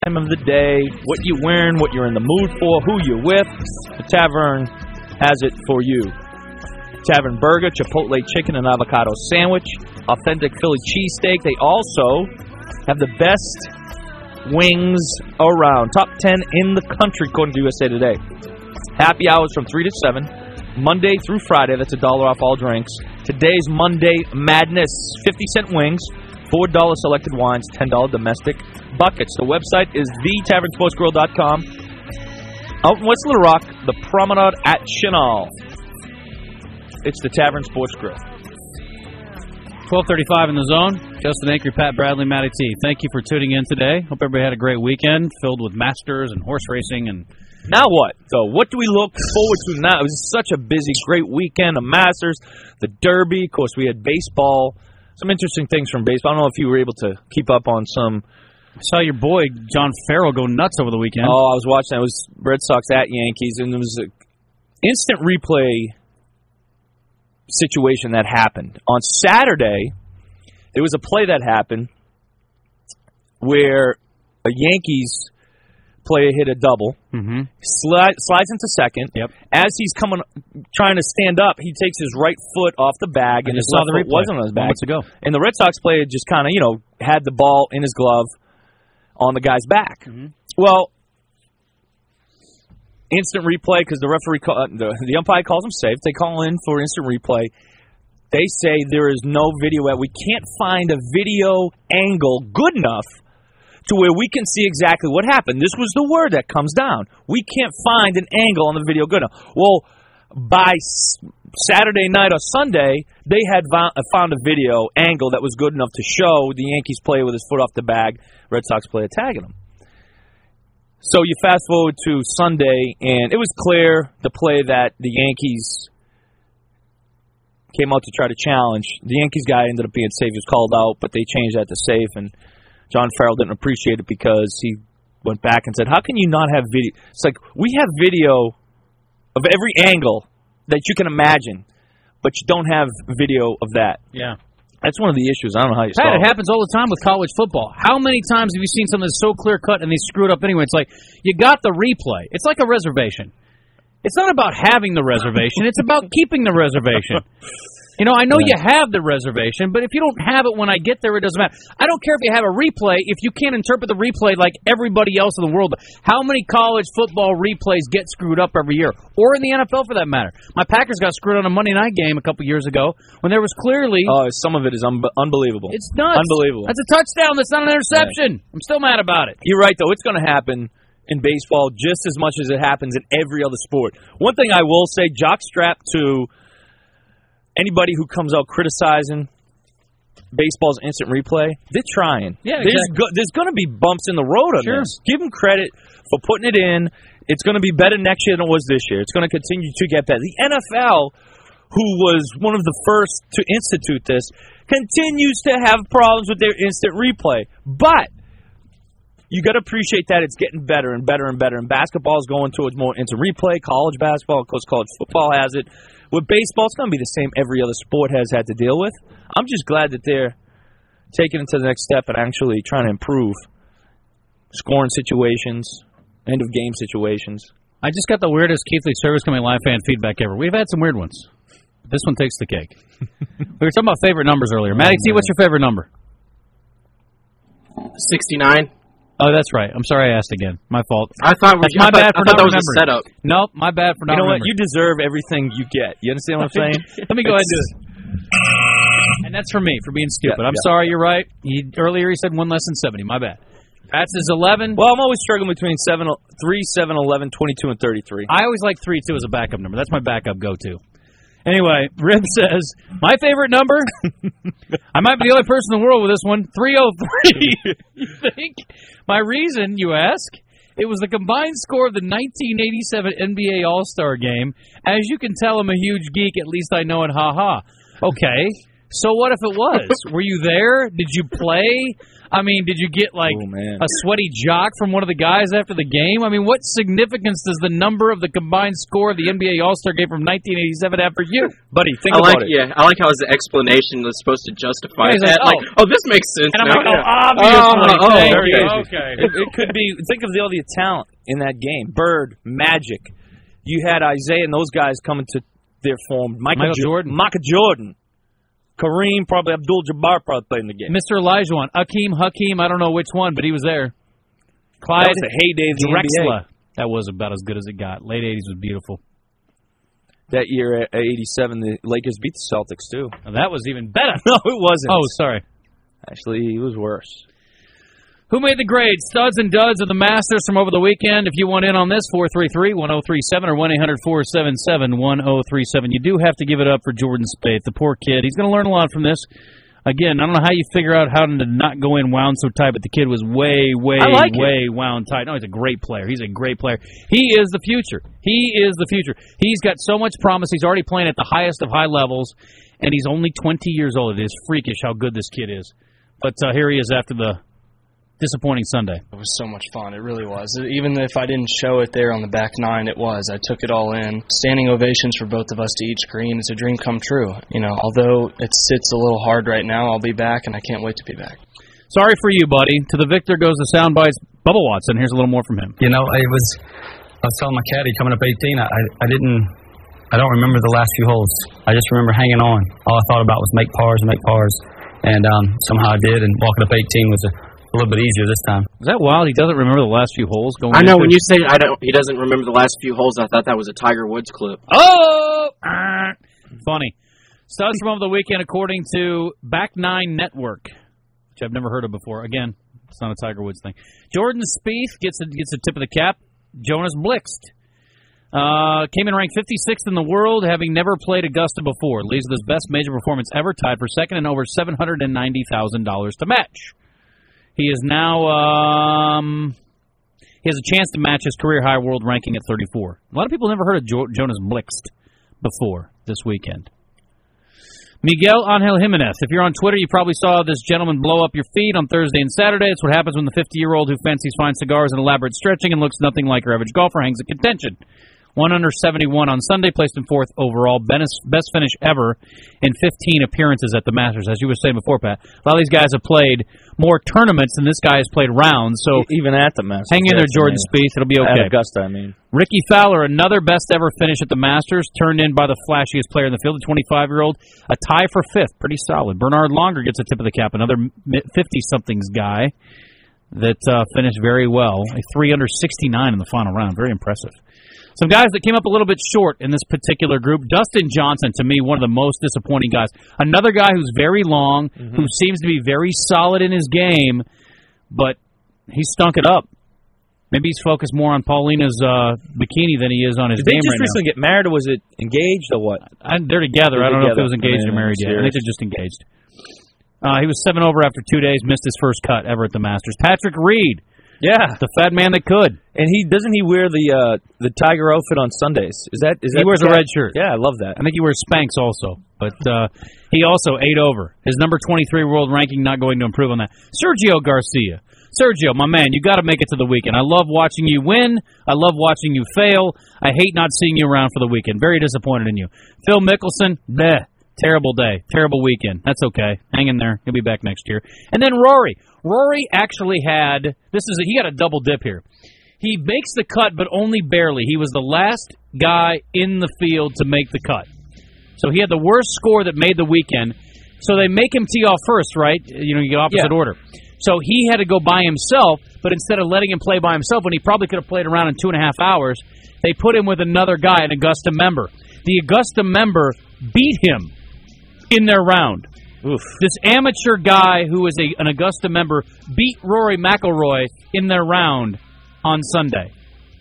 Time of the day, what you wearing, what you're in the mood for, who you're with, the Tavern has it for you. Tavern Burger, Chipotle Chicken and Avocado Sandwich, authentic Philly cheesesteak. They also have the best wings around. Top 10 in the country, according to USA Today. Happy hours from 3 to 7, Monday through Friday. That's $1 off all drinks. Today's Monday Madness, 50-cent wings, $4 selected wines, $10 domestic buckets. The website is thetavernsportsgrill.com. Out in West Little Rock, the Promenade at Chenal. It's the Tavern Sports Grill. 12:35 in the zone. Justin Anker, Pat Bradley, Matty T. Thank you for tuning in today. Hope everybody had a great weekend filled with Masters and horse racing. And now what? So what do we look forward to now? It was such a busy, great weekend. The Masters, the Derby. Of course, we had baseball. Some interesting things from baseball. I don't know if you were able to keep up on some. I saw your boy, John Farrell, go nuts over the weekend. Oh, I was watching. It was Red Sox at Yankees, and there was an instant replay situation that happened. On Saturday, there was a play that happened where a Yankees player hit a double, slides into second. Yep. As he's trying to stand up, he takes his right foot off the bag, and his left foot wasn't on his bag. Moments ago. And the Red Sox player just kind of, had the ball in his glove on the guy's back. Well, instant replay, because the referee, the umpire calls him safe. They call in for instant replay. They say there is no video. We can't find a video angle good enough to where we can see exactly what happened. This was the word that comes down. We can't find an angle on the video good enough. Well, by Saturday night or Sunday, they had found a video angle that was good enough to show the Yankees player with his foot off the bag, Red Sox player tagging him. So you fast forward to Sunday, and it was clear the play that the Yankees came out to try to challenge. The Yankees guy ended up being safe. He was called out, but they changed that to safe, and John Farrell didn't appreciate it because he went back and said, how can you not have video? It's like, we have video of every angle that you can imagine, but you don't have video of that. Yeah. That's one of the issues. I don't know how you Pat, solve it happens all the time with college football. How many times have you seen something that's so clear-cut and they screw it up anyway? It's like, you got the replay. It's like a reservation. It's not about having the reservation. It's about keeping the reservation. I know you have the reservation, but if you don't have it when I get there, it doesn't matter. I don't care if you have a replay if you can't interpret the replay like everybody else in the world. How many college football replays get screwed up every year? Or in the NFL, for that matter. My Packers got screwed on a Monday night game a couple years ago when there was clearly... Oh, some of it is unbelievable. It's nuts. Unbelievable. That's a touchdown. That's not an interception. Yeah. I'm still mad about it. You're right, though. It's going to happen in baseball just as much as it happens in every other sport. One thing I will say, jockstrap to anybody who comes out criticizing baseball's instant replay, they're trying. Yeah, exactly. There's going to be bumps in the road on this. Give them credit for putting it in. It's going to be better next year than it was this year. It's going to continue to get better. The NFL, who was one of the first to institute this, continues to have problems with their instant replay. But you got to appreciate that it's getting better and better and better. And basketball is going towards more instant replay. College basketball, of course, college football has it. With baseball, it's going to be the same every other sport has had to deal with. I'm just glad that they're taking it to the next step and actually trying to improve scoring situations, end-of-game situations. I just got the weirdest Keith Lee Service Company live fan feedback ever. We've had some weird ones. But this one takes the cake. We were talking about favorite numbers earlier. Matty T, what's your favorite number? 69. Oh, that's right. I'm sorry I asked again. My fault. I thought that was a setup. Nope, my bad for not remembering. You know what? You deserve everything you get. You understand what I'm saying? Let me go ahead and do it. And that's for me, for being stupid. I'm sorry, you're right. Earlier he said 1 less than 70. My bad. Pat's is 11. Well, I'm always struggling between 3, 7, 11, 22, and 33. I always like 3, 2 as a backup number. That's my backup go-to. Anyway, Rib says, my favorite number, I might be the only person in the world with this one, 303. You think? My reason, you ask? It was the combined score of the 1987 NBA All-Star Game. As you can tell, I'm a huge geek. At least I know it. Ha-ha. Okay. So what if it was? Were you there? Did you play? I mean, did you get, like, a sweaty jock from one of the guys after the game? I mean, what significance does the number of the combined score of the NBA All-Star game from 1987 have for you? Buddy, think about it. Yeah, I like how his explanation was supposed to justify that. Like, this makes sense and now. I'm like, obviously. Okay. It could be, think of all the talent in that game. Bird, Magic. You had Isaiah and those guys coming to their form. Michael Jordan. Kareem, probably Abdul-Jabbar probably played in the game. Mr. Olajuwon, Hakeem, I don't know which one, but he was there. Clyde that was the heyday of the Drexler. NBA. That was about as good as it got. Late 80s was beautiful. That year at 87, the Lakers beat the Celtics, too. Now, that was even better. No, it wasn't. Oh, sorry. Actually, it was worse. Who made the grade? Studs and duds of the Masters from over the weekend. If you want in on this, 433-1037 or 1-800-477-1037. You do have to give it up for Jordan Spieth, the poor kid. He's going to learn a lot from this. Again, I don't know how you figure out how to not go in wound so tight, but the kid was way wound tight. No, he's a great player. He's a great player. He is the future. He's got so much promise. He's already playing at the highest of high levels, and he's only 20 years old. It is freakish how good this kid is. But here he is after the disappointing Sunday. It was so much fun. It really was. Even if I didn't show it there on the back nine, it was. I took it all in. Standing ovations for both of us to each green. It's a dream come true. Although it sits a little hard right now, I'll be back, and I can't wait to be back. Sorry for you, buddy. To the victor goes the soundbites. Bubba Watson. Here's a little more from him. I was telling my caddy coming up 18, I don't remember the last few holes. I just remember hanging on. All I thought about was make pars. And somehow I did, and walking up 18 was a little bit easier this time. Is that wild? He doesn't remember the last few holes going. I know when you say he doesn't remember the last few holes. I thought that was a Tiger Woods clip. Oh, funny. Studs from over the weekend, according to Back Nine Network, which I've never heard of before. Again, it's not a Tiger Woods thing. Jordan Spieth gets a tip of the cap. Jonas Blixt came in ranked 56th in the world, having never played Augusta before. Leads with his best major performance ever, tied for second, and over $790,000 to match. He is now, he has a chance to match his career high world ranking at 34. A lot of people never heard of Jonas Blixt before this weekend. Miguel Angel Jimenez. If you're on Twitter, you probably saw this gentleman blow up your feed on Thursday and Saturday. It's what happens when the 50-year-old who fancies fine cigars and elaborate stretching and looks nothing like your average golfer hangs in contention. 1 under 71 on Sunday, placed in 4th overall. Best finish ever in 15 appearances at the Masters. As you were saying before, Pat, a lot of these guys have played more tournaments than this guy has played rounds. So even at the Masters, hang in there, Jordan Spieth. It'll be okay. At Augusta, I mean. Ricky Fowler, another best ever finish at the Masters, turned in by the flashiest player in the field, the 25-year-old. A tie for 5th, pretty solid. Bernard Longer gets a tip of the cap, another 50-somethings guy that finished very well. A 3 under 69 in the final round, very impressive. Some guys that came up a little bit short in this particular group. Dustin Johnson, to me, one of the most disappointing guys. Another guy who's very long, who seems to be very solid in his game, but he stunk it up. Maybe he's focused more on Paulina's bikini than he is on his game right now. Did they just recently get married, or was it engaged, or what? They're together. I don't know if it was engaged or married yet. I think they're just engaged. He was 7 over after 2 days, missed his first cut ever at the Masters. Patrick Reed. Yeah, the fat man that could. And doesn't he wear the Tiger outfit on Sundays? Is that he wears a red shirt? Yeah, I love that. I think he wears Spanx also, but he also 8 over. His number 23 world ranking not going to improve on that. Sergio Garcia. Sergio, my man, you got to make it to the weekend. I love watching you win. I love watching you fail. I hate not seeing you around for the weekend. Very disappointed in you. Phil Mickelson, bleh. Terrible day. Terrible weekend. That's okay. Hang in there. He'll be back next year. And then Rory. Rory actually had, he got a double dip here. He makes the cut, but only barely. He was the last guy in the field to make the cut. So he had the worst score that made the weekend. So they make him tee off first, right? You get opposite order. So he had to go by himself, but instead of letting him play by himself, when he probably could have played around in 2.5 hours, they put him with another guy, an Augusta member. The Augusta member beat him in their round. Oof. This amateur guy who is an Augusta member beat Rory McIlroy in their round on Saturday,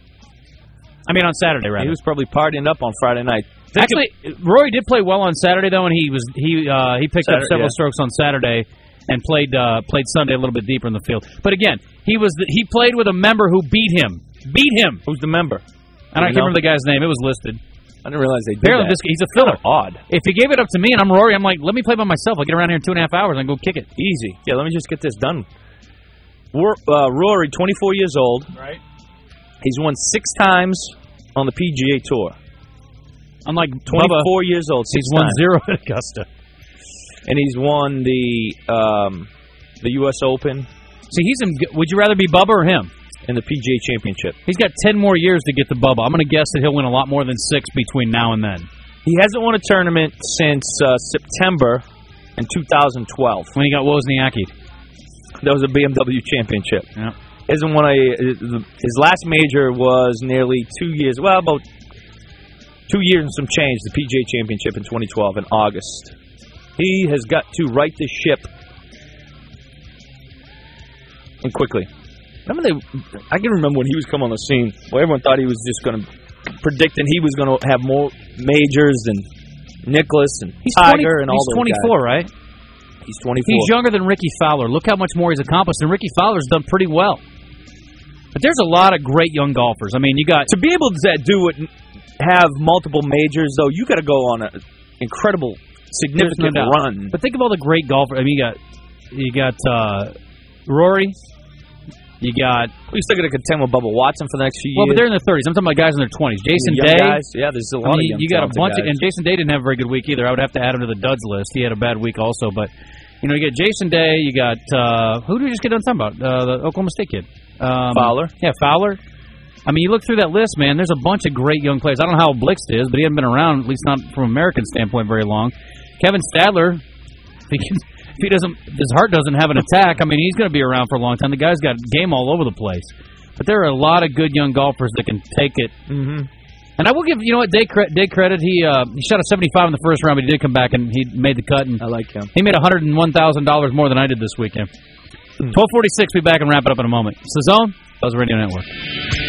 rather. He was probably partying up on Friday night. Actually, Rory did play well on Saturday, though, and he picked up several strokes on Saturday and played Sunday a little bit deeper in the field. But again, he played with a member who beat him. Beat him. Who's the member? I don't remember the guy's name. It was listed. I didn't realize they did Apparently, that. he's a filler. Odd. If he gave it up to me and I'm Rory, I'm like, let me play by myself. I'll get around here in 2.5 hours and go kick it. Easy. Yeah, let me just get this done. Rory, 24 years old. Right. He's won 6 times on the PGA Tour. Unlike 24 Bubba, years old. he's won 0 at Augusta. And he's won the U.S. Open. See, would you rather be Bubba or him? In the PGA Championship. He's got 10 more years to get to Bubba. I'm going to guess that he'll win a lot more than 6 between now and then. He hasn't won a tournament since September in 2012. When he got Wozniacki. That was a BMW Championship. Yeah. Hasn't won his last major was nearly 2 years. Well, about 2 years and some change. The PGA Championship in 2012 in August. He has got to right the ship, and quickly. I can remember when he was coming on the scene, where everyone thought he was just going to predicting he was going to have more majors than Nicklaus and Tiger and all those guys. He's 24, right? He's 24. He's younger than Ricky Fowler. Look how much more he's accomplished, and Ricky Fowler's done pretty well. But there's a lot of great young golfers. I mean, you got to be able to have multiple majors, though. You got to go on an incredible, significant run. But think of all the great golfers. I mean, you got Rory. You got. We're still going to contend with Bubba Watson for the next few years. Well, but they're in their 30s. I'm talking about guys in their 20s. Jason young Day. Guys. Yeah, there's a lot of young you got a bunch guys. and Jason Day didn't have a very good week either. I would have to add him to the duds list. He had a bad week also. But, you get Jason Day. You got, who did we just get done talking about? The Oklahoma State kid. Fowler. Yeah, Fowler. I mean, you look through that list, man, there's a bunch of great young players. I don't know how Blixt is, but he hasn't been around, at least not from an American standpoint, very long. Kevin Stadler, if his heart doesn't have an attack, I mean, he's going to be around for a long time. The guy's got game all over the place. But there are a lot of good young golfers that can take it. Mm-hmm. And I will give, Day credit. He shot a 75 in the first round, but he did come back and he made the cut. And I like him. He made $101,000 more than I did this weekend. 12:46, we'll be back and wrap it up in a moment. It's The Zone, Buzz Radio Network.